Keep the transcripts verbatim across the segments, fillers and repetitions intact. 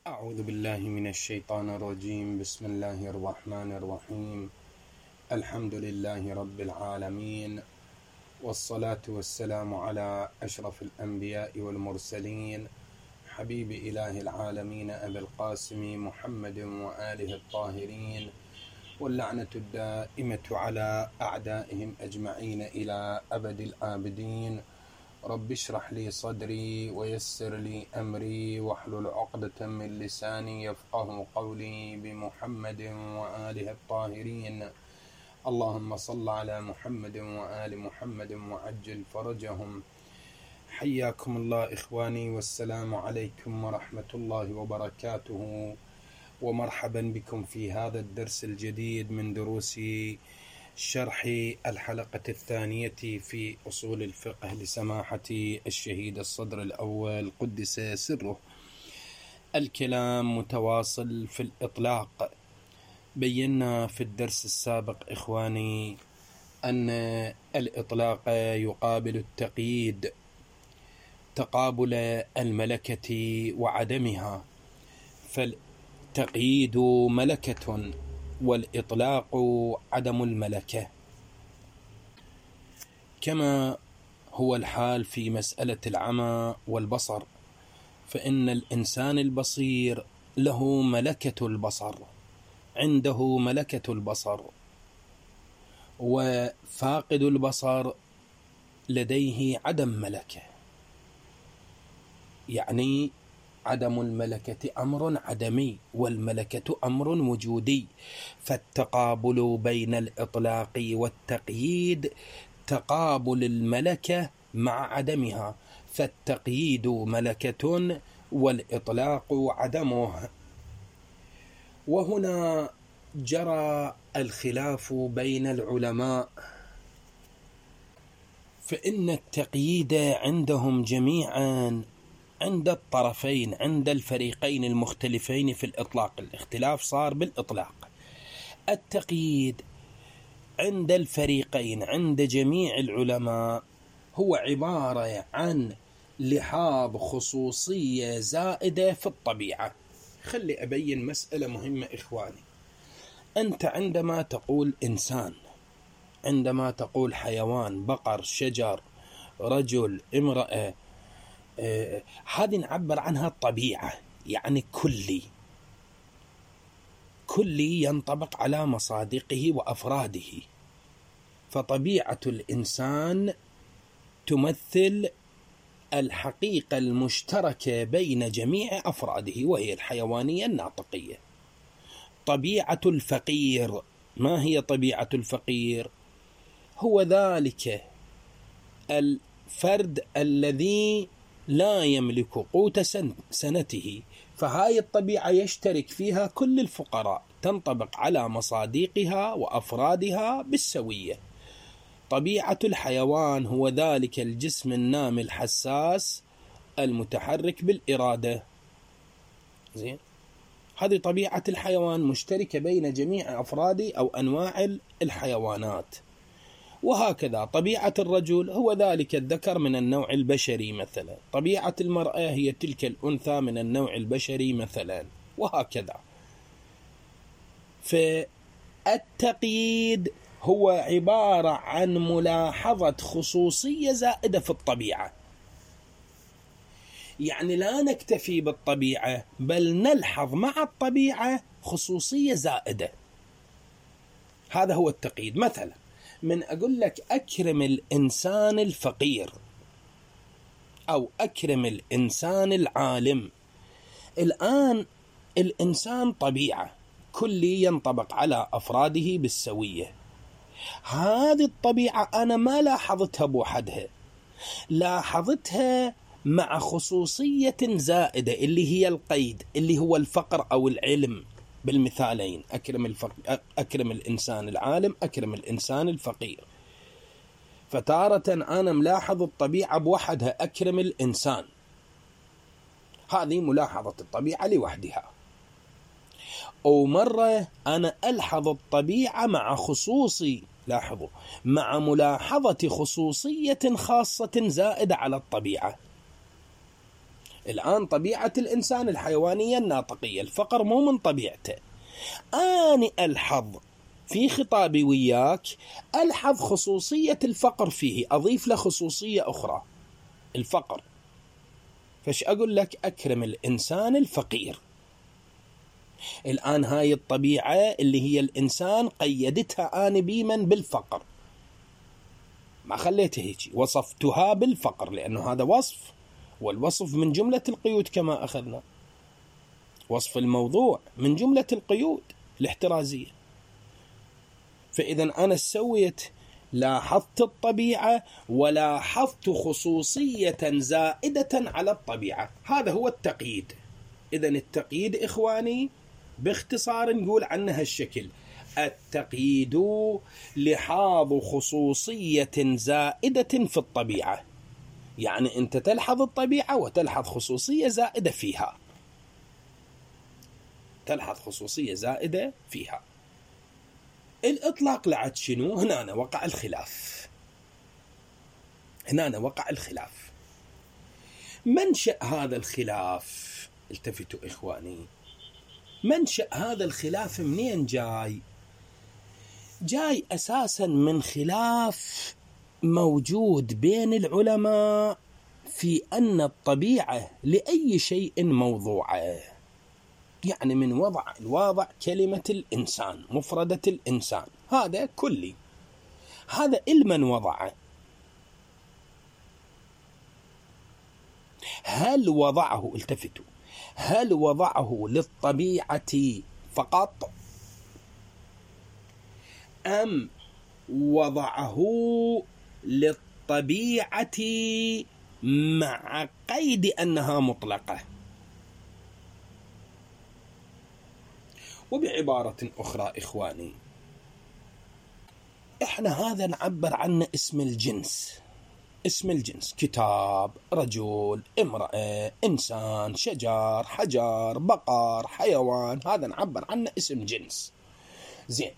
أعوذ بالله من الشيطان الرجيم. بسم الله الرحمن الرحيم. الحمد لله رب العالمين، والصلاة والسلام على أشرف الأنبياء والمرسلين، حبيب إله العالمين أبي القاسم محمد وآله الطاهرين، واللعنة الدائمة على أعدائهم أجمعين إلى أبد الآبدين. رب اشرح لي صدري ويسر لي أمري واحلل عقدة من لساني يفقه قولي، بمحمد وآله الطاهرين. اللهم صل على محمد وآل محمد وعجل فرجهم. حياكم الله إخواني، والسلام عليكم ورحمة الله وبركاته، ومرحبا بكم في هذا الدرس الجديد من دروس شرح الحلقة الثانية في أصول الفقه لسماحة الشهيد الصدر الأول قدس سره. الكلام متواصل في الإطلاق. بينا في الدرس السابق إخواني أن الإطلاق يقابل التقييد، تقابل الملكة وعدمها، فالتقييد ملكة والإطلاق عدم الملكة، كما هو الحال في مسألة العمى والبصر، فإن الإنسان البصير له ملكة البصر، عنده ملكة البصر، وفاقد البصر لديه عدم ملكة. يعني عدم الملكة أمر عدمي والملكة أمر وجودي، فالتقابل بين الإطلاق والتقييد تقابل الملكة مع عدمها، فالتقييد ملكة والإطلاق عدمه. وهنا جرى الخلاف بين العلماء، فإن التقييد عندهم جميعا عند الطرفين، عند الفريقين المختلفين في الإطلاق، الاختلاف صار بالإطلاق. التقييد عند الفريقين عند جميع العلماء هو عبارة عن لحاظ خصوصية زائدة في الطبيعة. خلي أبين مسألة مهمة إخواني. أنت عندما تقول إنسان، عندما تقول حيوان، بقر، شجر، رجل، امرأة، آه، هذه نعبر عنها الطبيعة، يعني كلي كلي ينطبق على مصادقه وأفراده. فطبيعة الإنسان تمثل الحقيقة المشتركة بين جميع أفراده، وهي الحيوانية الناطقية. طبيعة الفقير، ما هي طبيعة الفقير؟ هو ذلك الفرد الذي لا يملك قوت سنته، فهاي الطبيعة يشترك فيها كل الفقراء، تنطبق على مصادقها وأفرادها بالسوية. طبيعة الحيوان هو ذلك الجسم النامي الحساس المتحرك بالإرادة. زين، هذه طبيعة الحيوان مشتركة بين جميع أفراد أو أنواع الحيوانات. وهكذا طبيعة الرجل هو ذلك الذكر من النوع البشري مثلا، طبيعة المرأة هي تلك الأنثى من النوع البشري مثلا، وهكذا. فالتقييد هو عبارة عن ملاحظة خصوصية زائدة في الطبيعة، يعني لا نكتفي بالطبيعة بل نلحظ مع الطبيعة خصوصية زائدة. هذا هو التقييد. مثلا من أقول لك أكرم الإنسان الفقير أو أكرم الإنسان العالم، الآن الإنسان طبيعة كلي ينطبق على أفراده بالسوية. هذه الطبيعة أنا ما لاحظتها بوحدها، لاحظتها مع خصوصية زائدة اللي هي القيد، اللي هو الفقر أو العلم. بالمثالين، أكرم, الفق... أكرم الإنسان العالم، أكرم الإنسان الفقير. فتارة أنا ملاحظ الطبيعة بوحدها، أكرم الإنسان، هذه ملاحظة الطبيعة لوحدها. أو مرة أنا ألحظ الطبيعة مع خصوصي، لاحظوا، مع ملاحظة خصوصية خاصة زائدة على الطبيعة. الآن طبيعة الإنسان الحيوانية الناطقية، الفقر مو من طبيعته. أنا ألحظ في خطابي وياك، ألحظ خصوصية الفقر فيه، أضيف له خصوصية أخرى، الفقر. فش أقول لك؟ أكرم الإنسان الفقير. الآن هاي الطبيعة اللي هي الإنسان قيدتها أنا بيمن بالفقر، ما خليتها هيك، وصفتها بالفقر لأنه هذا وصف، والوصف من جملة القيود كما أخذنا. وصف الموضوع من جملة القيود الاحترازية. فإذا أنا سويت لاحظت الطبيعة ولاحظت خصوصية زائدة على الطبيعة، هذا هو التقييد. إذا التقييد إخواني باختصار نقول عنه هالشكل: التقييد لحاظ خصوصية زائدة في الطبيعة، يعني أنت تلحظ الطبيعة وتلحظ خصوصية زائدة فيها، تلحظ خصوصية زائدة فيها. الإطلاق لعد شنو؟ هنا وقع الخلاف، هنا وقع الخلاف. منشأ هذا الخلاف، التفتوا إخواني، منشأ هذا الخلاف منين جاي؟ جاي أساسا من خلاف موجود بين العلماء في أن الطبيعة لأي شيء موضوعة، يعني من وضع الواضع كلمة الإنسان، مفردة الإنسان، هذا كلي، هذا إلمن وضعه. هل وضعه، التفتوا، هل وضعه للطبيعة فقط أم وضعه للطبيعة مع قيد أنها مطلقة؟ وبعبارة أخرى إخواني، إحنا هذا نعبر عنه اسم الجنس، اسم الجنس، كتاب، رجل، امرأة، إنسان، شجر، حجر، بقر، حيوان، هذا نعبر عنه اسم جنس. زين،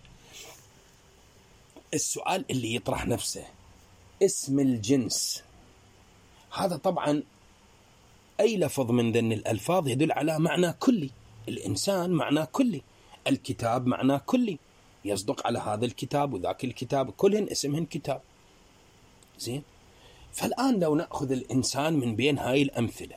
السؤال اللي يطرح نفسه، اسم الجنس هذا طبعا أي لفظ من ذن الألفاظ يدل على معنى كلي، الإنسان معنى كلي، الكتاب معنى كلي، يصدق على هذا الكتاب وذاك الكتاب، كلهن اسمهن كتاب. زين، فالآن لو نأخذ الإنسان من بين هاي الأمثلة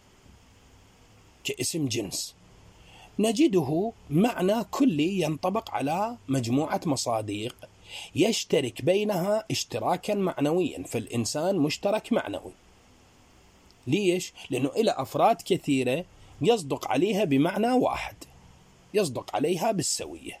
كاسم جنس، نجده معنى كلي ينطبق على مجموعة مصادق يشترك بينها اشتراكا معنويا، فالإنسان مشترك معنوي. ليش؟ لأنه إلى أفراد كثيرة يصدق عليها بمعنى واحد، يصدق عليها بالسوية.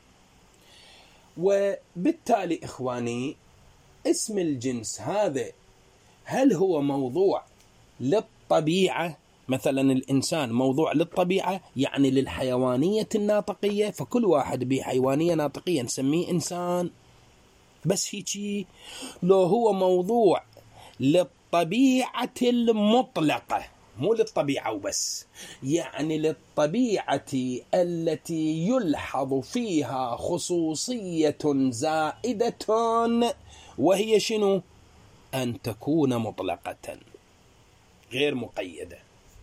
وبالتالي إخواني، اسم الجنس هذا هل هو موضوع للطبيعة؟ مثلا الإنسان موضوع للطبيعة، يعني للحيوانية الناطقية، فكل واحد بحيوانية ناطقية نسميه إنسان بس هيجي، لو هو موضوع للطبيعة المطلقة، مو للطبيعة وبس، يعني للطبيعة التي يلحظ فيها خصوصية زائدة، وهي شنو؟ أن تكون مطلقة غير مقيدة.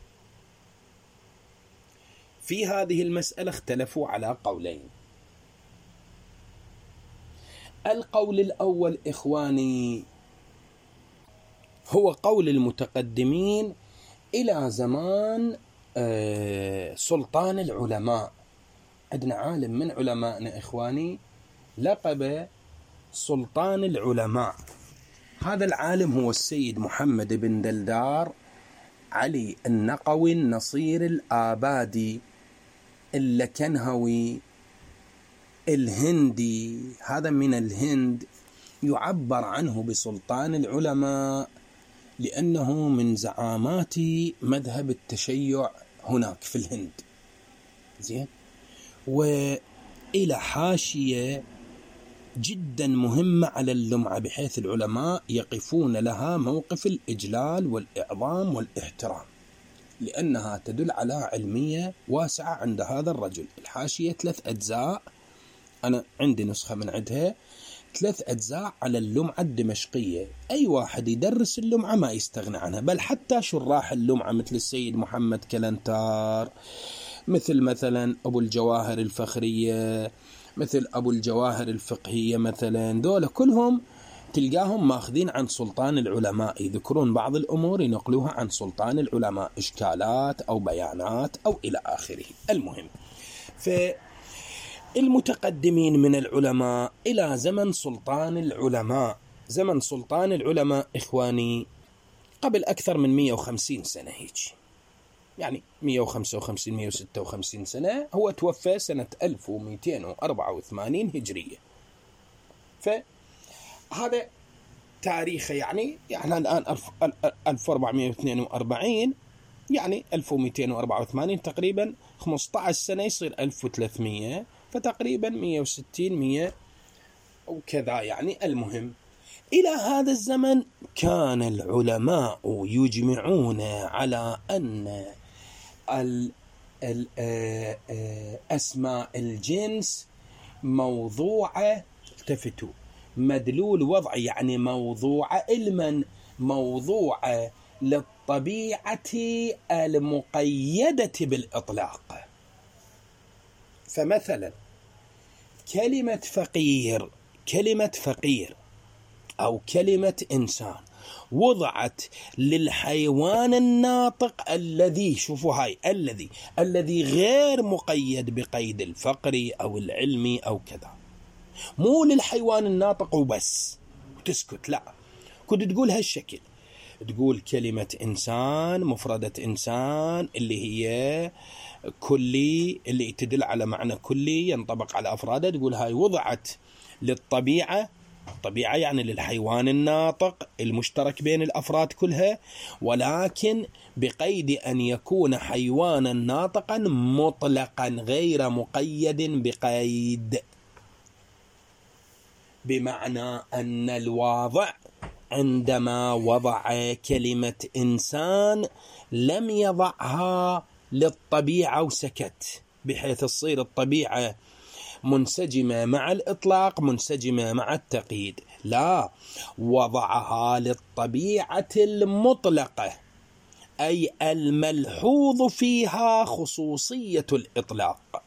في هذه المسألة اختلفوا على قولين. القول الأول إخواني هو قول المتقدمين إلى زمان سلطان العلماء. عندنا عالم من علمائنا إخواني لقب سلطان العلماء، هذا العالم هو السيد محمد بن دلدار علي النقوي النصير الآبادي اللكنهوي الهندي، هذا من الهند، يعبر عنه بسلطان العلماء لأنه من زعامات مذهب التشيع هناك في الهند. زين، وإلى حاشية جدا مهمة على اللمعة، بحيث العلماء يقفون لها موقف الإجلال والإعظام والاحترام، لأنها تدل على علمية واسعة عند هذا الرجل. الحاشية ثلاث أجزاء، أنا عندي نسخة من عندها، ثلاث أجزاء على اللمعة الدمشقية. أي واحد يدرس اللمعة ما يستغنى عنها، بل حتى شراح اللمعة مثل السيد محمد كلنتار، مثل مثلا أبو الجواهر الفخرية، مثل أبو الجواهر الفقهية مثلا، دول كلهم تلقاهم ماخذين عن سلطان العلماء، يذكرون بعض الأمور ينقلوها عن سلطان العلماء، إشكالات أو بيانات أو إلى آخره. المهم، فالمتقدمين من العلماء إلى زمن سلطان العلماء، زمن سلطان العلماء إخواني قبل أكثر من مئة وخمسين سنة هيك، يعني مئة وخمسة وخمسين مئة وستة وخمسين سنة. هو توفى سنة ألف ومئتين وأربعة وثمانين هجرية، فهذا تاريخه. يعني يعني الآن ألف وأربعمئة واثنين وأربعين، يعني ألف ومئتين وأربعة وثمانين تقريبا خمسة عشر سنة يصير ألف وثلاثمئة، فتقريبا مئة وستين مئة وكذا يعني. المهم، إلى هذا الزمن كان العلماء يجمعون على أن أسماء الجنس موضوعة، التفتوا، مدلول وضعي، يعني موضوعة علما، موضوعة للطبيعة المقيدة بالإطلاق. فمثلا كلمة فقير، كلمة فقير أو كلمة إنسان وضعت للحيوان الناطق الذي، شوفوا هاي، الذي الذي غير مقيد بقيد الفقر أو العلمي أو كذا، مو للحيوان الناطق وبس وتسكت، لا، كنت تقول هالشكل، تقول كلمة إنسان، مفردة إنسان اللي هي كلي، اللي تدل على معنى كلي ينطبق على أفراده، تقول هاي وضعت للطبيعة، الطبيعة يعني للحيوان الناطق المشترك بين الأفراد كلها، ولكن بقيد أن يكون حيوانا ناطقا مطلقا غير مقيد بقيد، بمعنى أن الواضع عندما وضع كلمة إنسان لم يضعها للطبيعة وسكت، بحيث تصير الطبيعة منسجمة مع الإطلاق، منسجمة مع التقييد، لا، وضعها للطبيعة المطلقة، أي الملحوظ فيها خصوصية الإطلاق.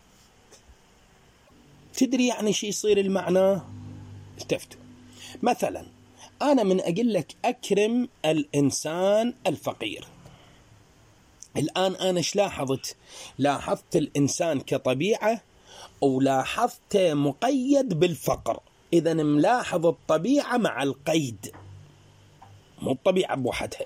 تدري يعني شي يصير المعنى؟ التفتوا، مثلا أنا من أقول لك أكرم الإنسان الفقير، الآن أنا إيش لاحظت؟ لاحظت الإنسان كطبيعة، ولاحظت مقيد بالفقر، إذا ملاحظ الطبيعة مع القيد، مو الطبيعة بوحدها.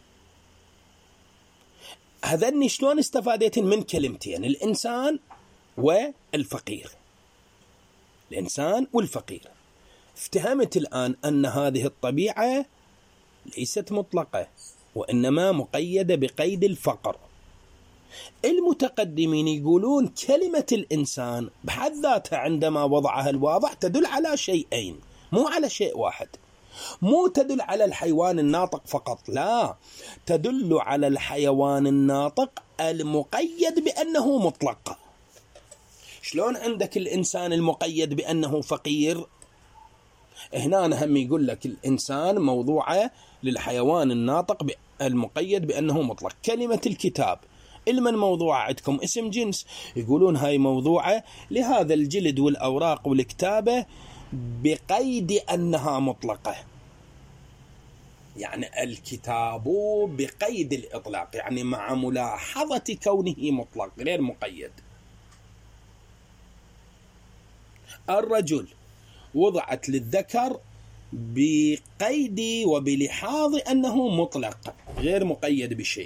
هذني شلون استفادت من كلمتين، الإنسان والفقير، الإنسان والفقير. افتهمت الآن أن هذه الطبيعة ليست مطلقة، وإنما مقيدة بقيد الفقر. المتقدمين يقولون كلمة الإنسان بحد ذاتها عندما وضعها الواضع تدل على شيئين، مو على شيء واحد، مو تدل على الحيوان الناطق فقط، لا، تدل على الحيوان الناطق المقيد بأنه مطلق. شلون عندك الإنسان المقيد بأنه فقير؟ هنا هم يقول لك الإنسان موضوعة للحيوان الناطق المقيد بأنه مطلق. كلمة الكتاب، المن موضوعة عندكم اسم جنس، يقولون هاي موضوعة لهذا الجلد والأوراق والكتابة بقيد أنها مطلقة، يعني الكتاب بقيد الإطلاق، يعني مع ملاحظة كونه مطلق غير مقيد. الرجل وضعت للذكر بقيد وبلحاظ أنه مطلق غير مقيد بشيء،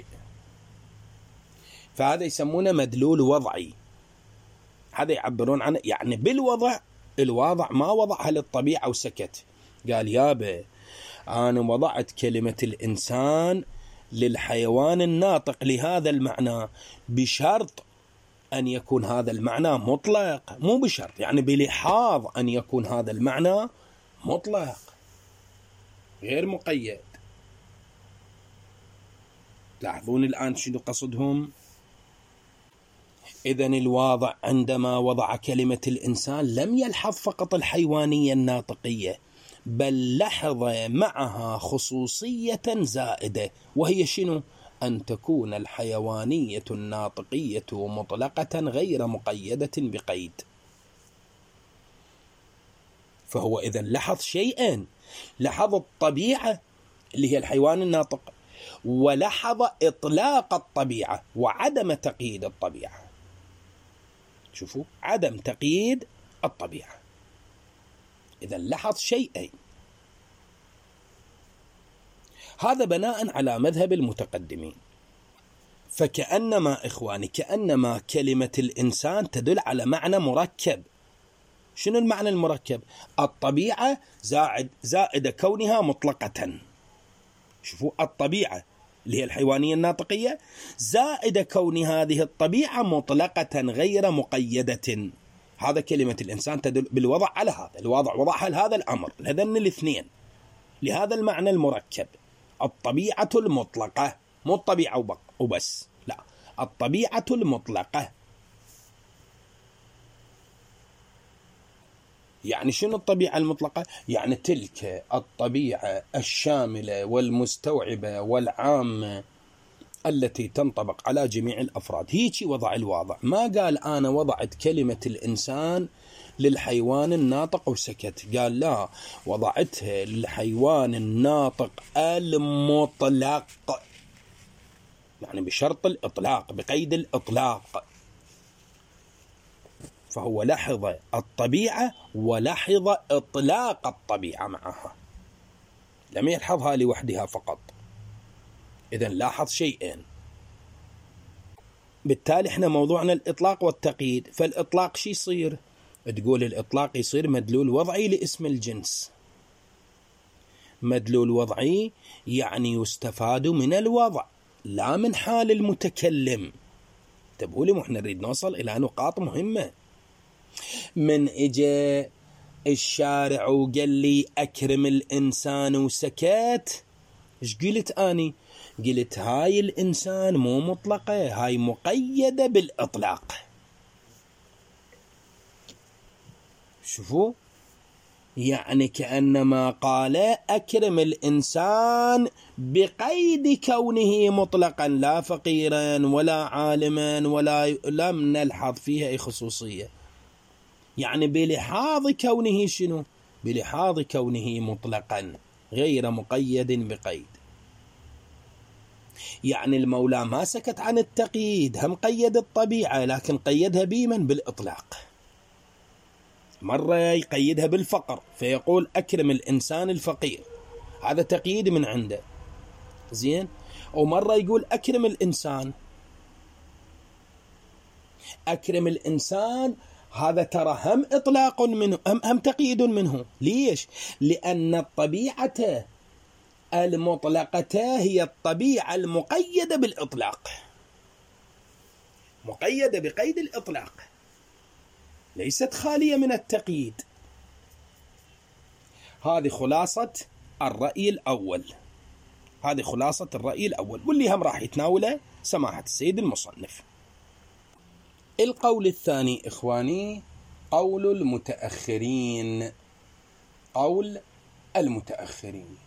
فهذا يسمونه مدلول وضعي، هذا يعبرون عنه، يعني بالوضع، الواضع ما وضعها للطبيعة وسكت، قال يابا أنا وضعت كلمة الإنسان للحيوان الناطق لهذا المعنى، بشرط أن يكون هذا المعنى مطلق، مو بشرط، يعني بلحاظ أن يكون هذا المعنى مطلق غير مقيد. لاحظون الآن شنو قصدهم؟ إذن الواضع عندما وضع كلمة الإنسان لم يلحظ فقط الحيوانية الناطقية، بل لحظ معها خصوصية زائدة، وهي شنو؟ أن تكون الحيوانية الناطقية مطلقة غير مقيدة بقيد. فهو إذن لاحظ شيئين: لاحظ الطبيعة اللي هي الحيوان الناطق، ولاحظ إطلاق الطبيعة وعدم تقييد الطبيعة. شوفوا، عدم تقييد الطبيعة. إذن لاحظ شيئين. هذا بناء على مذهب المتقدمين. فكأنما إخواني كأنما كلمة الإنسان تدل على معنى مركب. شنو المعنى المركب؟ الطبيعة زائد زائد كونها مطلقة. شوفوا، الطبيعة اللي هي الحيوانية الناطقية زائد كون هذه الطبيعة مطلقة غير مقيدة. هذا كلمة الإنسان تدل بالوضع على هذا الوضع، وضعها لهذا الأمر، لهذين الاثنين، لهذا المعنى المركب. الطبيعة المطلقة، مو الطبيعة وبس، لا، الطبيعة المطلقة. يعني شنو الطبيعة المطلقة؟ يعني تلك الطبيعة الشاملة والمستوعبة والعامة التي تنطبق على جميع الأفراد. هيك وضع الواضع، ما قال أنا وضعت كلمة الإنسان للحيوان الناطق وسكت، قال لا، وضعتها للحيوان الناطق المطلق، يعني بشرط الإطلاق، بقيد الإطلاق. فهو لحظ الطبيعة ولحظ إطلاق الطبيعة معها، لم يلحظها لوحدها فقط. إذن لاحظ شيئين. بالتالي احنا موضوعنا الإطلاق والتقييد. فالإطلاق شي يصير؟ تقول الإطلاق يصير مدلول وضعي لاسم الجنس. مدلول وضعي يعني يستفاد من الوضع لا من حال المتكلم. تبقوا لي، احنا نريد نوصل إلى نقاط مهمة. من إجا الشارع وقال لي أكرم الإنسان وسكت، إيش قلت أني؟ قلت هاي الإنسان مو مطلقة، هاي مقيدة بالإطلاق. شوفوا، يعني كأنما قال أكرم الإنسان بقيد كونه مطلقا، لا فقيرا ولا عالما، ولا لم نلحظ فيها أي خصوصية. يعني بلحاظ كونه شنو؟ بلحاظ كونه مطلقا غير مقيد بقيد. يعني المولى ما سكت عن التقييد، هم قيد الطبيعة، لكن قيدها بمن؟ بالإطلاق. مرة يقيدها بالفقر فيقول أكرم الإنسان الفقير، هذا تقييد من عنده، زين. ومرة يقول أكرم الإنسان، أكرم الإنسان، هذا ترى هم إطلاق منه، هم, هم تقييد منه. ليش؟ لأن الطبيعة المطلقة هي الطبيعة المقيدة بالإطلاق، مقيدة بقيد الإطلاق، ليست خالية من التقييد. هذه خلاصة الرأي الأول، هذه خلاصة الرأي الأول، واللي هم راح يتناوله سماحة السيد المصنف. القول الثاني إخواني قول المتأخرين. قول المتأخرين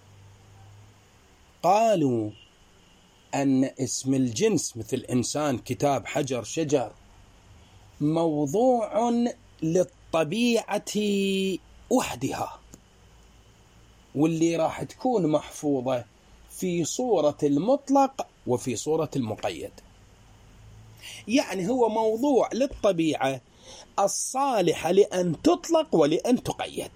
قالوا أن اسم الجنس مثل إنسان، كتاب، حجر، شجر موضوع للطبيعة وحدها، واللي راح تكون محفوظة في صورة المطلق وفي صورة المقيد. يعني هو موضوع للطبيعة الصالحة لأن تطلق ولأن تقيد،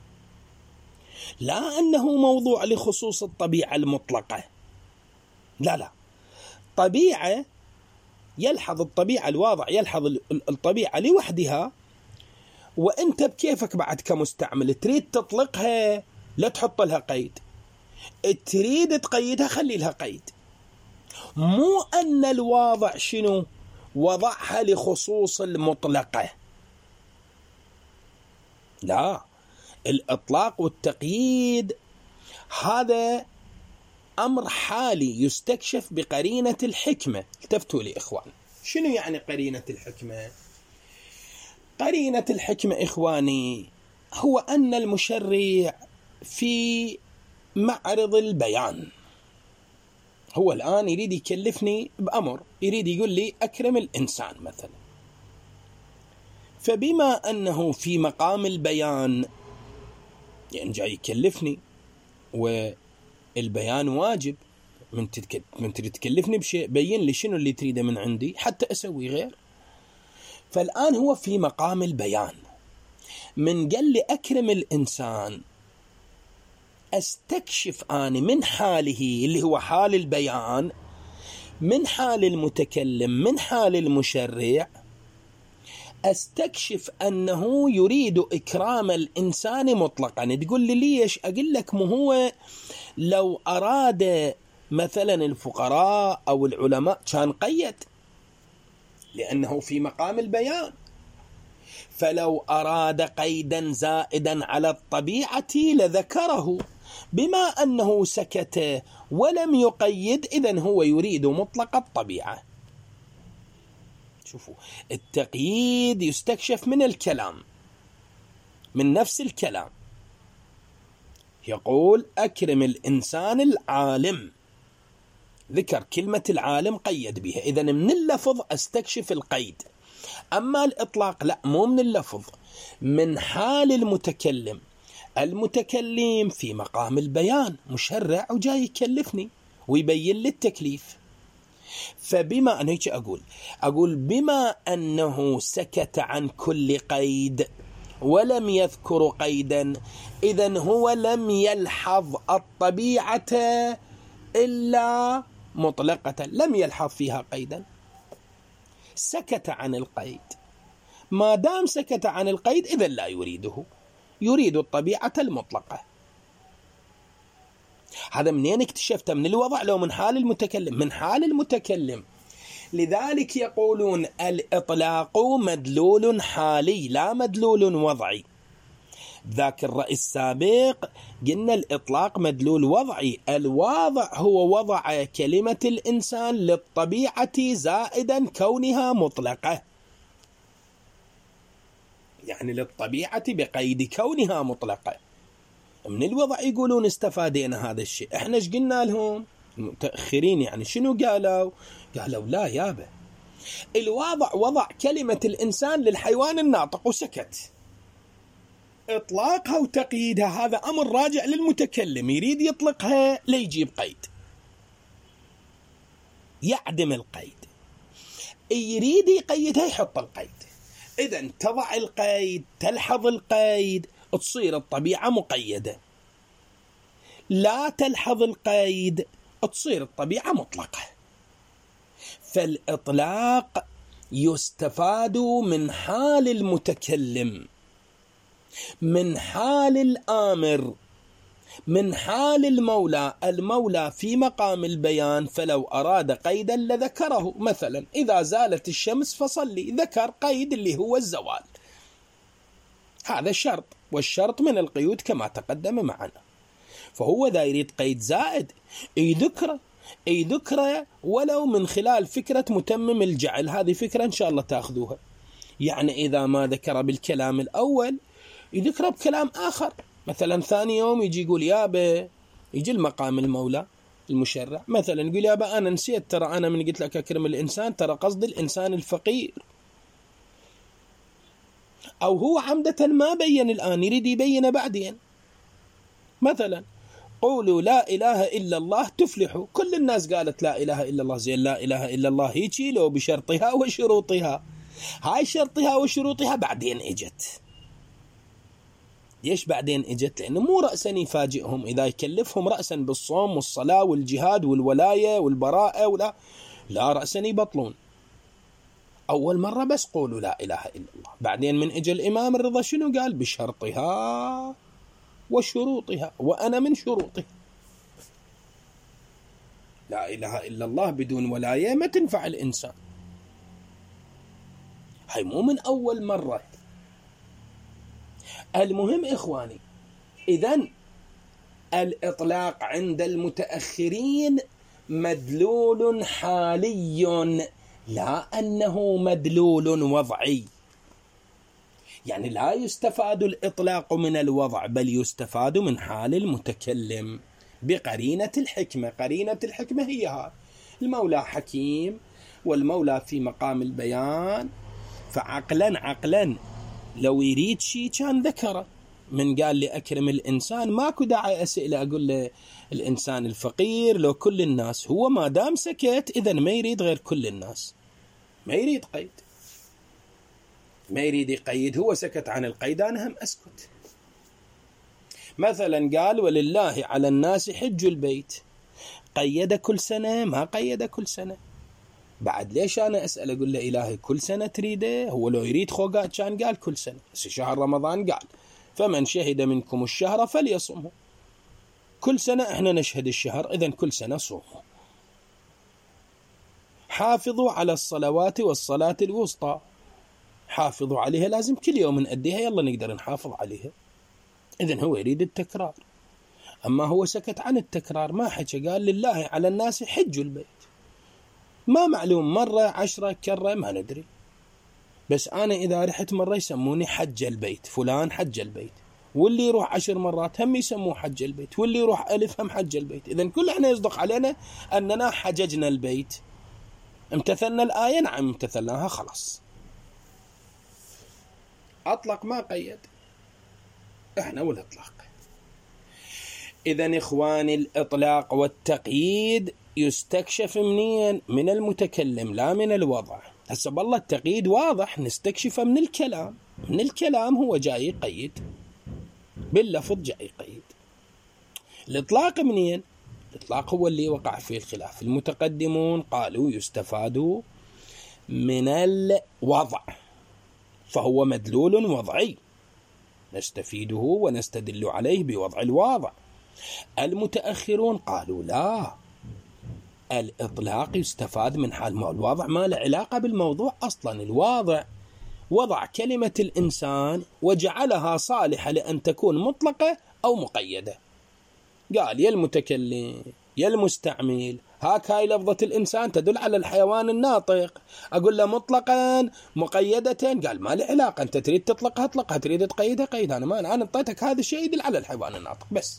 لا أنه موضوع لخصوص الطبيعة المطلقة. لا لا، طبيعة يلحظ الطبيعة، الواضع يلحظ الطبيعة لوحدها، وأنت بكيفك بعد كمستعمل تريد تطلقها لا تحط لها قيد، تريد تقيدها خلي لها قيد. مو أن الواضع شنو وضعها لخصوص المطلقة، لا، الإطلاق والتقييد هذا أمر حالي يستكشف بقرينة الحكمة. التفتوا لي إخوان، شنو يعني قرينة الحكمة؟ قرينة الحكمة إخواني هو أن المشرع في معرض البيان، هو الآن يريد يكلفني بأمر، يريد يقول لي أكرم الإنسان مثلا، فبما أنه في مقام البيان يعني جاي يكلفني، والبيان واجب، من تتك... من تريد تكلفني بشيء بين لي شنو اللي تريده من عندي حتى أسوي غير. فالآن هو في مقام البيان، من قال لي أكرم الإنسان أستكشف أنا من حاله اللي هو حال البيان، من حال المتكلم، من حال المشرع، أستكشف أنه يريد إكرام الإنسان مطلقا. تقول لي ليش؟ أقول لك مو هو لو أراد مثلا الفقراء أو العلماء كان قيد، لأنه في مقام البيان، فلو أراد قيدا زائدا على الطبيعة لذكره، بما أنه سكت ولم يقيد إذن هو يريد مطلق الطبيعة. شوفوا، التقييد يستكشف من الكلام، من نفس الكلام. يقول أكرم الإنسان العالم، ذكر كلمة العالم قيد بها، إذن من اللفظ أستكشف القيد. أما الإطلاق لا، مو من اللفظ، من حال المتكلم. المتكلم في مقام البيان، مشرع وجاي يكلفني ويبين لي التكليف. فبما أنا هيك أقول أقول بما أنه سكت عن كل قيد ولم يذكر قيدا، إذن هو لم يلحظ الطبيعة إلا مطلقة، لم يلحظ فيها قيدا، سكت عن القيد. ما دام سكت عن القيد إذن لا يريده، يريد الطبيعة المطلقة. هذا منين اكتشفت؟ من الوضع لو من حال المتكلم؟ من حال المتكلم. لذلك يقولون الإطلاق مدلول حالي لا مدلول وضعي. ذاك الرأي السابق قلنا الإطلاق مدلول وضعي، الواضع هو وضع كلمة الإنسان للطبيعة زائدا كونها مطلقة، يعني للطبيعة بقيد كونها مطلقة. من الوضع يقولون استفادينا هذا الشيء. احنا ايش قلنا لهم متأخرين؟ يعني شنو قالوا؟ قالوا لا يابا، الواضع وضع كلمة الإنسان للحيوان الناطق وسكت. إطلاقها وتقييدها هذا أمر راجع للمتكلم، يريد يطلقها ليجيب قيد، يعدم القيد، يريد يقيدها يحط القيد. إذن تضع القيد، تلحظ القيد، تصير الطبيعة مقيدة. لا تلحظ القيد، تصير الطبيعة مطلقة. فالإطلاق يستفاد من حال المتكلم، من حال الآمر، من حال المولى. المولى في مقام البيان، فلو أراد قيدا لذكره. مثلا إذا زالت الشمس فصلي، ذكر قيد اللي هو الزوال، هذا شرط، والشرط من القيود كما تقدم معنا. فهو ذا يريد قيد زائد، اي ذكره اي ذكره ولو من خلال فكرة متمم الجعل. هذه فكرة إن شاء الله تأخذوها. يعني إذا ما ذكر بالكلام الأول يذكر بكلام آخر. مثلا ثاني يوم يجي يقول يابا، يجي المقام المولى المشرع مثلا يقول يابا أنا نسيت، ترى أنا من قلت لك أكرم الإنسان ترى قصد الإنسان الفقير. أو هو عمدة ما بين الآن، يريد يبين بعدين. مثلا قولوا لا إله إلا الله تفلحوا، كل الناس قالت لا إله إلا الله، زين لا إله إلا الله هيجي لو بشرطها وشروطها. هاي شرطها وشروطها بعدين إجت. ليش بعدين إجت؟ لأنه مو رأسا يفاجئهم، إذا يكلفهم رأسا بالصوم والصلاة والجهاد والولاية والبراءة ولا لا، رأسا يبطلون. أول مرة بس قولوا لا إله إلا الله، بعدين من إجا الإمام الرضا شنو قال؟ بشرطها وشروطها، وأنا من شروطها. لا إله إلا الله بدون ولاية ما تنفع الإنسان. هاي مو من أول مرة. المهم إخواني، إذن الإطلاق عند المتأخرين مدلول حالي لا أنه مدلول وضعي، يعني لا يستفاد الإطلاق من الوضع، بل يستفاد من حال المتكلم بقرينة الحكمة. قرينة الحكمة هي هذا: المولى حكيم والمولى في مقام البيان، فعقلا عقلا لو يريد شيء كان ذكره. من قال لي أكرم الإنسان ماكو داعي أسئلة أقول له الإنسان الفقير لو كل الناس، هو ما دام سكت إذن ما يريد غير كل الناس، ما يريد قيد، ما يريد يقيد، هو سكت عن القيد، أنا هم أسكت. مثلا قال ولله على الناس حج البيت، قيد كل سنة ما قيد كل سنة، بعد ليش أنا أسأل أقول له إلهي كل سنة تريده؟ هو لو يريد خوقات كان قال كل سنة، بس شهر رمضان قال فمن شهد منكم الشهر فليصمه، كل سنة احنا نشهد الشهر، إذن كل سنة صوموا. حافظوا على الصلوات والصلاة الوسطى، حافظوا عليها، لازم كل يوم نأديها، يلا نقدر نحافظ عليها، إذن هو يريد التكرار. أما هو سكت عن التكرار، ما حكى، قال لله على الناس حج البيت، ما معلوم مرة عشرة كرة ما ندري، بس أنا إذا رحت مرة يسموني حج البيت، فلان حج البيت، واللي يروح عشر مرات هم يسموه حج البيت، واللي يروح ألف هم حج البيت. إذن كل احنا يصدق علينا أننا حججنا البيت. امتثلنا الآية؟ نعم امتثلناها، خلاص. أطلق ما قيد، احنا والإطلاق. إذن إخواني الإطلاق والتقييد يستكشف منين؟ من المتكلم لا من الوضع. هسه بالله التقييد واضح نستكشفه من الكلام، من الكلام هو جاي يقيد باللفظ، جاي يقيد. الإطلاق منين؟ الإطلاق هو اللي وقع فيه الخلاف. المتقدمون قالوا يستفاد من الوضع، فهو مدلول وضعي نستفيده ونستدل عليه بوضع الواضع. المتأخرون قالوا لا، الإطلاق يستفاد من حال ما الواضع ما له علاقة بالموضوع أصلا. الواضع وضع كلمة الإنسان وجعلها صالحة لأن تكون مطلقة أو مقيدة، قال يا المتكلم يا المستعمل هاك هاي لفظة الإنسان تدل على الحيوان الناطق، أقول له مطلقا مقيدة، قال ما له علاقة، أنت تريد تطلقها اطلقها، تريد تقيدها قيدها، أنا ما أنا انطيتك هذا الشيء يدل على الحيوان الناطق بس.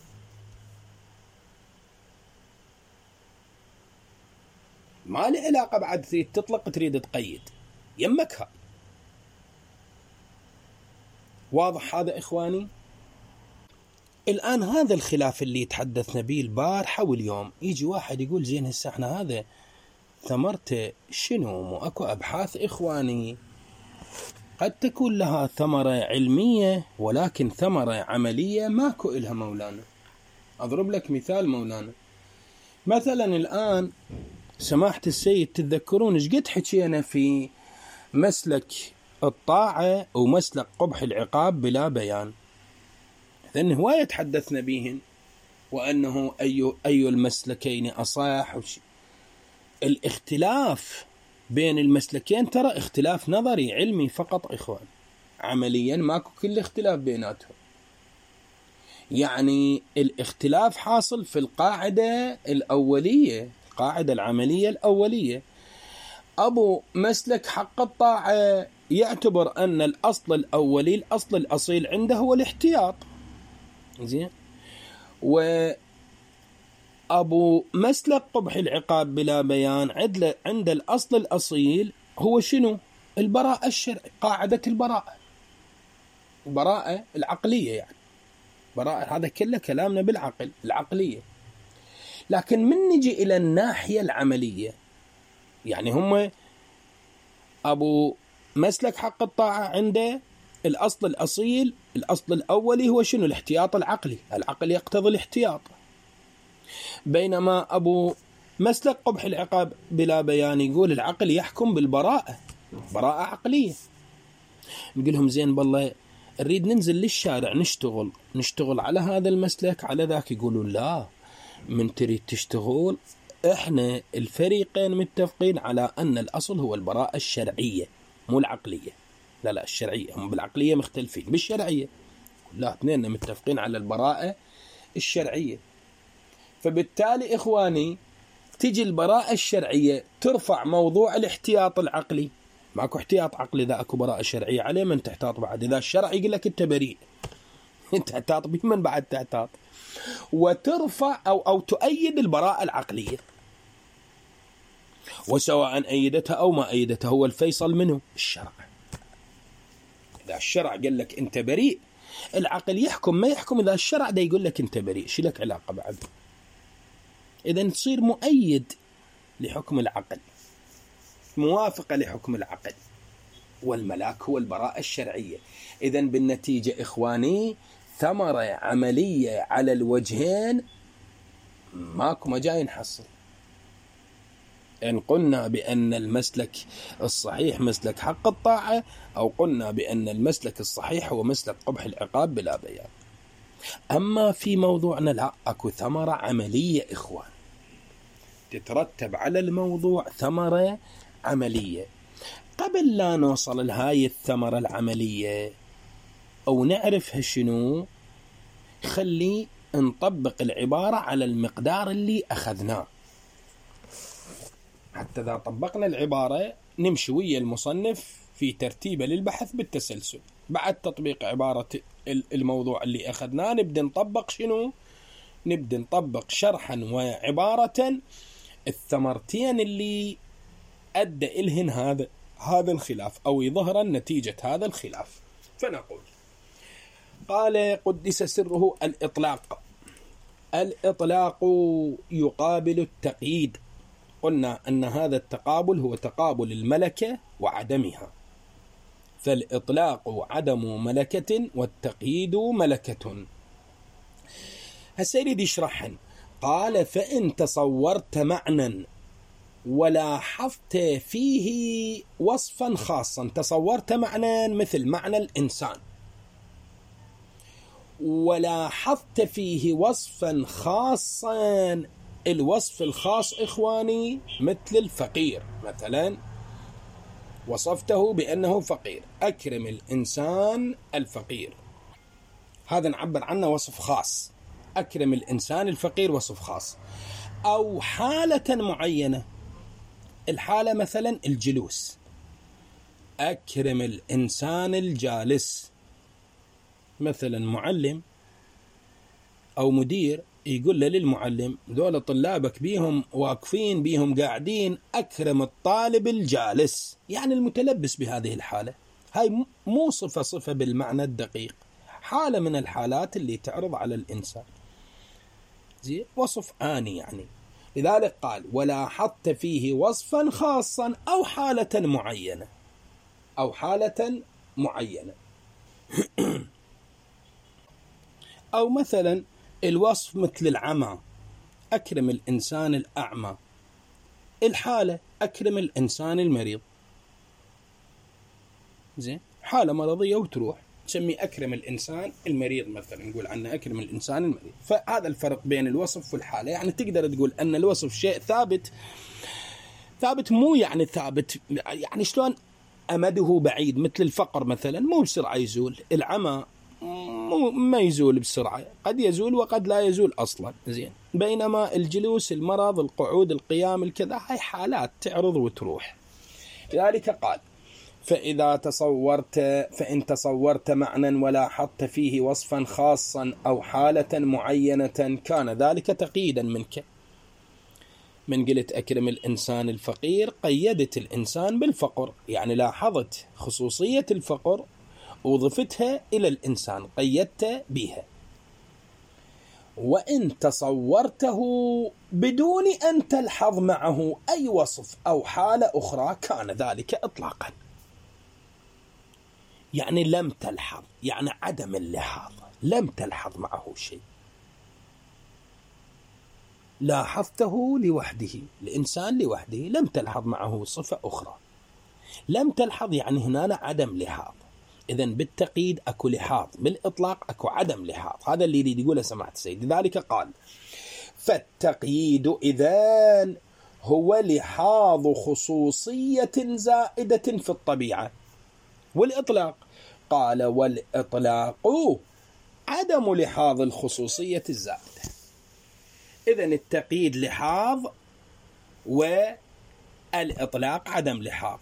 ما له علاقة بعد تريد تطلق تريد تقيد، يمك هاي. واضح هذا إخواني؟ الآن هذا الخلاف اللي تحدثنا به البارحة واليوم، يجي واحد يقول زين هسه احنا هذا ثمرته شنو؟ مو اكو أبحاث إخواني قد تكون لها ثمرة علمية ولكن ثمرة عملية ماكو إلها مولانا. أضرب لك مثال مولانا، مثلا الآن سماحة السيد تتذكرون ايش قد حكينا في مسلك الطاعة ومسلك قبح العقاب بلا بيان، لأن هواية تحدثنا بهن وأنه أي أي المسلكين أصح. الاختلاف بين المسلكين ترى اختلاف نظري علمي فقط إخوان، عمليا ماكو كل اختلاف بيناتهم. يعني الاختلاف حاصل في القاعدة الأولية، القاعدة العملية الأولية. أبو مسلك حق الطاعة يعتبر أن الأصل الأولي الأصل الأصيل عنده هو الاحتياط، زين، وأبو مسلك قبح العقاب بلا بيان عدل عند الأصل الأصيل هو شنو؟ البراءة الشرعية، قاعدة البراءة، البراءة العقلية، يعني براءة، هذا كله كلامنا بالعقل العقلية. لكن من نجي إلى الناحية العملية، يعني هم أبو مسلك حق الطاعة عنده الأصل الأصيل الأصل الأولي هو شنو؟ الاحتياط العقلي، العقل يقتضي الاحتياط. بينما أبو مسلك قبح العقاب بلا بيان يقول العقل يحكم بالبراءة، براءة عقلية. نقول لهم زين بالله نريد ننزل للشارع نشتغل نشتغل على هذا المسلك على ذاك، يقولون لا، من تريد تشتغل احنا الفريقين متفقين على أن الأصل هو البراءة الشرعية مو العقلية. لا لا الشرعية، هم بالعقلية مختلفين، بالشرعية لا، اثنين متفقين على البراءة الشرعية. فبالتالي إخواني تجي البراءة الشرعية ترفع موضوع الاحتياط العقلي. ماكو احتياط عقلي إذا أكو براءة شرعية، عليه من تحتاط بعد؟ إذا الشرع يقول لك أنت بريء أنت تحتاط بمن بعد تحتاط؟ وترفع أو أو تؤيد البراءة العقلية، وسواء أيدتها أو ما أيدتها هو الفيصل منه الشرع. إذا الشرع قال لك أنت بريء، العقل يحكم ما يحكم. إذا الشرع ده يقول لك أنت بريء، شو لك علاقة بعد؟ إذا تصير مؤيد لحكم العقل، موافقة لحكم العقل، والملاك هو البراءة الشرعية. إذا بالنتيجة إخواني ثمرة عملية على الوجهين ماكو مجال نحصل. إن قلنا بأن المسلك الصحيح مسلك حق الطاعة، أو قلنا بأن المسلك الصحيح هو مسلك قبح العقاب بلا بيان. أما في موضوعنا لا، أكو ثمرة عملية إخوان، تترتب على الموضوع ثمرة عملية. قبل لا نوصل لهاي الثمرة العملية أو نعرفها شنو، خلي نطبق العبارة على المقدار اللي أخذناه، حتى إذا طبقنا العبارة نمشي ويا المصنف في ترتيبه للبحث بالتسلسل. بعد تطبيق عبارة الموضوع اللي أخذناه نبدأ نطبق شنو؟ نبدأ نطبق شرحا وعبارة الثمرتين اللي أدى إلهن هذا هذا الخلاف، أو يظهر نتيجة هذا الخلاف. فنقول قال قدس سره الإطلاق. الإطلاق يقابل التقييد. قلنا أن هذا التقابل هو تقابل الملكة وعدمها، فالإطلاق عدم ملكة والتقييد ملكة. هسه يريد يشرحن. قال فإن تصورت معنى ولاحظت فيه وصفا خاصا. تصورت معنى مثل معنى الإنسان، ولاحظت فيه وصفا خاصا. الوصف الخاص إخواني مثل الفقير مثلا، وصفته بأنه فقير، أكرم الإنسان الفقير، هذا نعبر عنه وصف خاص. أكرم الإنسان الفقير وصف خاص. أو حالة معينة، الحالة مثلا الجلوس، أكرم الإنسان الجالس. مثلا معلم أو مدير يقول له للمعلم دول طلابك بيهم واقفين بيهم قاعدين، أكرم الطالب الجالس، يعني المتلبس بهذه الحالة. هاي مو صفة صفة بالمعنى الدقيق، حالة من الحالات اللي تعرض على الإنسان، زي وصف آني يعني. لذلك قال ولاحظت فيه وصفا خاصا أو حالة معينة، أو حالة معينة. أو مثلا الوصف مثل العمى، أكرم الإنسان الأعمى. الحالة أكرم الإنسان المريض، زين، حالة مرضية وتروح تسمي أكرم الإنسان المريض مثلا، نقول عنه أكرم الإنسان المريض. فهذا الفرق بين الوصف والحالة. يعني تقدر تقول أن الوصف شيء ثابت، ثابت مو يعني ثابت يعني شلون أمده بعيد، مثل الفقر مثلا مو بسرعة يزول، العمى مو ما يزول بسرعة، قد يزول وقد لا يزول أصلا، زين. بينما الجلوس، المرض، القعود، القيام، الكذا، هاي حالات تعرض وتروح. لذلك قال فإذا تصورت فإن تصورت معنى ولاحظت فيه وصفا خاصا أو حالة معينة كان ذلك تقييدا منك. من قلت أكرم الإنسان الفقير قيدت الإنسان بالفقر، يعني لاحظت خصوصية الفقر وضفتها إلى الإنسان، قيدت بها. وإن تصورته بدون أن تلحظ معه أي وصف أو حالة أخرى كان ذلك إطلاقا، يعني لم تلحظ، يعني عدم اللحاظ، لم تلحظ معه شيء، لاحظته لوحده، الإنسان لوحده، لم تلحظ معه صفة أخرى. لم تلحظ يعني هنا عدم لحاظ. إذن بالتقييد أكو لحاظ، بالإطلاق أكو عدم لحاظ. هذا اللي يريد يقوله سماحة السيد. لذلك قال فالتقييد إذن هو لحاظ خصوصية زائدة في الطبيعة. والإطلاق قال والإطلاق عدم لحاظ الخصوصية الزائدة. إذن التقييد لحاظ والإطلاق عدم لحاظ.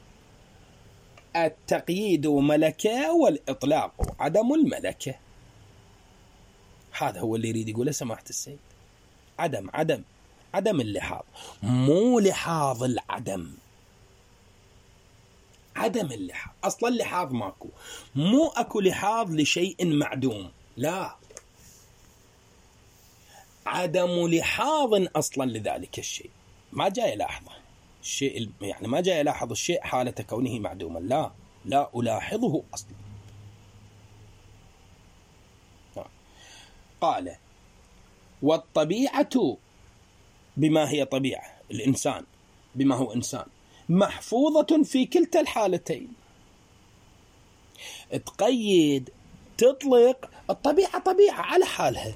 التقييد ملكة والإطلاق عدم الملكة. هذا هو اللي يريد يقوله سماحة السيد. عدم عدم عدم اللحاظ، مو لحاظ العدم. عدم اللحاظ، أصلا اللحاظ ماكو، مو أكو لحاظ لشيء معدوم، لا، عدم لحاظ أصلا لذلك الشيء. ما جاي لاحظه الشيء، يعني ما جاي لاحظ الشيء حالة كونه معدوما، لا لا ألاحظه أصلا. قال والطبيعة بما هي طبيعة الإنسان، بما هو إنسان، محفوظة في كلتا الحالتين. تقيد تطلق، الطبيعة طبيعة على حالها،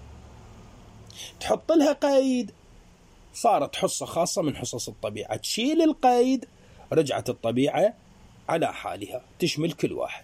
تحط لها قيد صارت حصة خاصة من حصص الطبيعة، تشيل القيد رجعت الطبيعة على حالها تشمل كل واحد.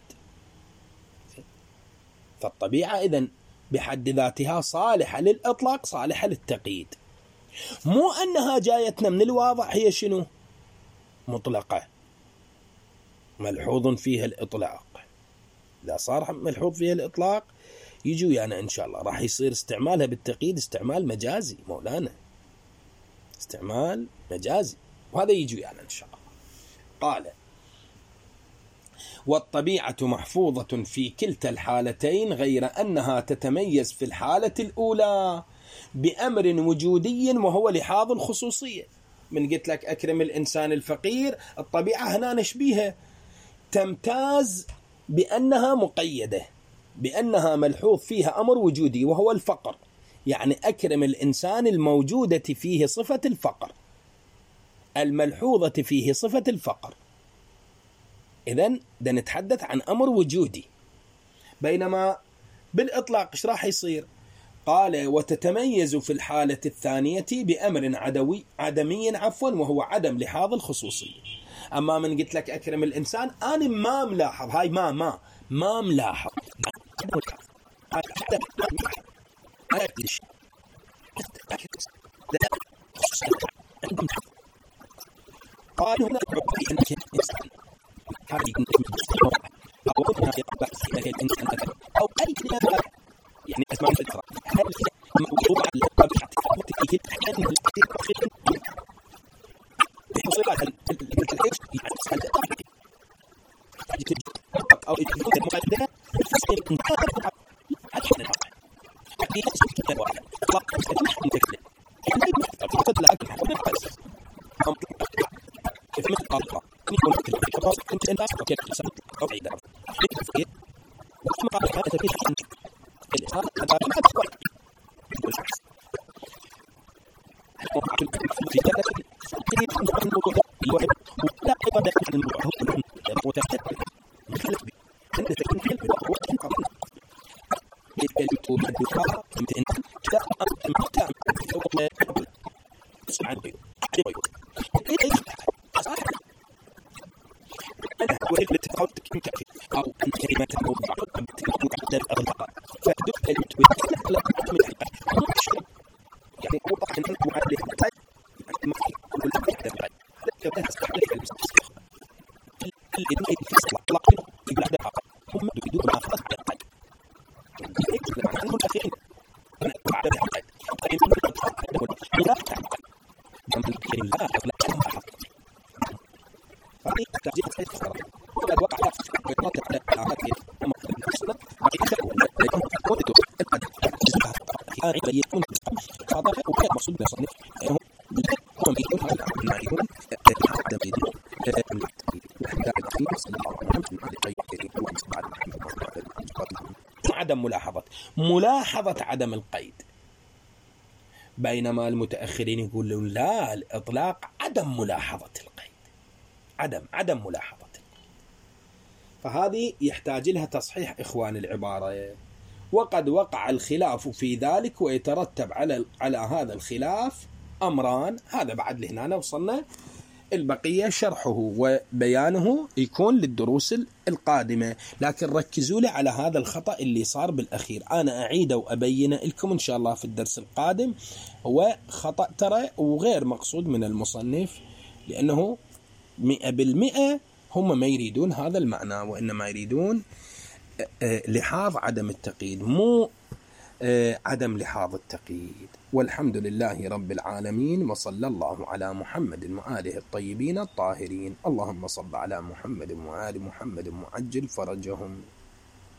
فالطبيعة إذن بحد ذاتها صالحة للإطلاق صالحة للتقييد، مو أنها جايتنا من الواضح هي شنو؟ مطلقة ملحوظ فيها الإطلاق. إذا صار ملحوظ فيها الإطلاق يجوا يعني إن شاء الله راح يصير استعمالها بالتقييد استعمال مجازي مولانا، استعمال مجازي، وهذا يجوا يعني إن شاء الله. قال والطبيعة محفوظة في كلتا الحالتين غير أنها تتميز في الحالة الأولى بأمر وجودي وهو لحاظ الخصوصية. من قلت لك أكرم الإنسان الفقير، الطبيعة هنا نشبيها تمتاز بأنها مقيدة، بأنها ملحوظ فيها أمر وجودي وهو الفقر، يعني أكرم الإنسان الموجودة فيه صفة الفقر، الملحوظة فيه صفة الفقر. إذن ده نتحدث عن أمر وجودي. بينما بالإطلاق إيش راح يصير؟ قال وتتميز في الحالة الثانية بأمر عدوي عدمي عفوا وهو عدم لحاظ الخصوصية. أما من قلت لك أكرم الإنسان أنا ما ملاحظ، هاي ما ما ما ملاحظ قال هنا أو يعني أسمع الفكرة هل موضوع الطبيعة في الأحيان بحصيلات أو الجهود المقدمة بفصل الإنتاج عشان الواقع هذه نفس الكتاب واحد إطلاق مستمح متكلم يعني قد لا أكل بس هم في مثل الأرقام يكون كل خلاص كنت أنت أوكي تسمع طبيعي ده التفكير وثم قال هذا تفكير الإنسان هذا ما تقول في هذا التفكير عن الموضوع الواحد ولا يبدأ عن الموضوع هو وتختلف مخالف عند تكون هو قبل يتكلم بالدفاع كنت أنت تفهم المحتوى قبل اسمع بيو بيو أنا أقول لك تفاوت كم كافي أو أن كلمات الموضوع أم تكون عدد أغلقها فدك كلمة بيو لا تمت يعني أوضح أن أنت معادلة التايب يعني ما في كل لا يحدث بعد هذا كذا استحدث المستخدم اللي يدعي في الصلاة طلقين في بلاد العقل هم يريدون محافظة على التايب لما عندهم أخيرا أنا أعلم الحقائق لكن هم لا تعلم من الكريم لا أغلق محافظة فهذه تحتاج إلى خطر وقد وقع بيضات على هذه الأمر الحسنة بعد ذلك وجدوا هذا يكون هذا وكان مقصود بصنف هم هم يكون هذا الناعمون عدم ملاحظة ملاحظة عدم القيد. بينما المتأخرين يقولون لا الإطلاق عدم ملاحظة القيد، عدم عدم ملاحظة القيد. فهذه يحتاج لها تصحيح إخوان العبارة. وقد وقع الخلاف في ذلك ويترتب على على هذا الخلاف أمران. هذا بعد لهنا وصلنا البقية شرحه وبيانه يكون للدروس القادمة، لكن ركزوا لي على هذا الخطأ اللي صار بالأخير. أنا أعيده وأبينه لكم إن شاء الله في الدرس القادم. هو خطأ ترى وغير مقصود من المصنف، لأنه مئة بالمئة هم ما يريدون هذا المعنى، وإنما يريدون لحاظ عدم التقييد، مو عدم لحاظ التقييد. والحمد لله رب العالمين، وصلى الله على محمد وآله الطيبين الطاهرين. اللهم صل على محمد وآل محمد معجل فرجهم.